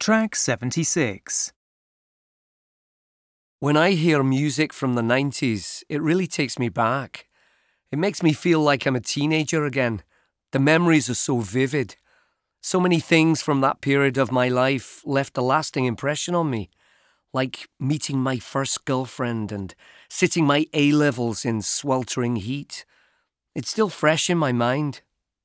Track 76. When I hear music from the 90s, it really takes me back. It makes me feel like I'm a teenager again. The memories are so vivid. So many things from that period of my life left a lasting impression on me, like meeting my first girlfriend and sitting my A-levels in sweltering heat. It's still fresh in my mind.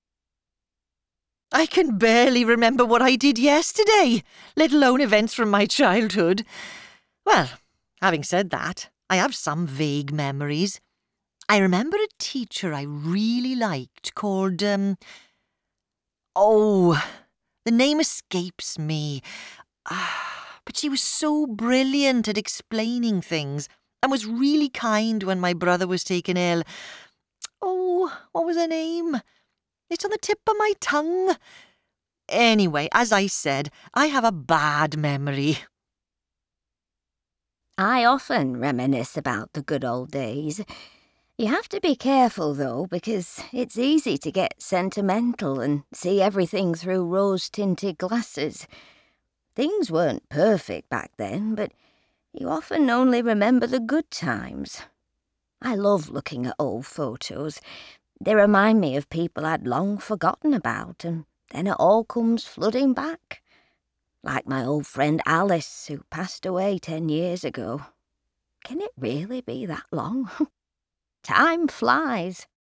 I can barely remember what I did yesterday, let alone events from my childhood. Well, having said that, I have some vague memories. I remember a teacher I really liked called, the name escapes me. But she was so brilliant at explaining things and was really kind when my brother was taken ill. Oh, what was her name? It's on the tip of my tongue. Anyway, as I said, I have a bad memory. I often reminisce about the good old days. You have to be careful, though, because it's easy to get sentimental and see everything through rose-tinted glasses. Things weren't perfect back then, but you often only remember the good times. I love looking at old photos. They remind me of people I'd long forgotten about, and then it all comes flooding back. Like my old friend Alice, who passed away 10 years ago. Can it really be that long? Time flies.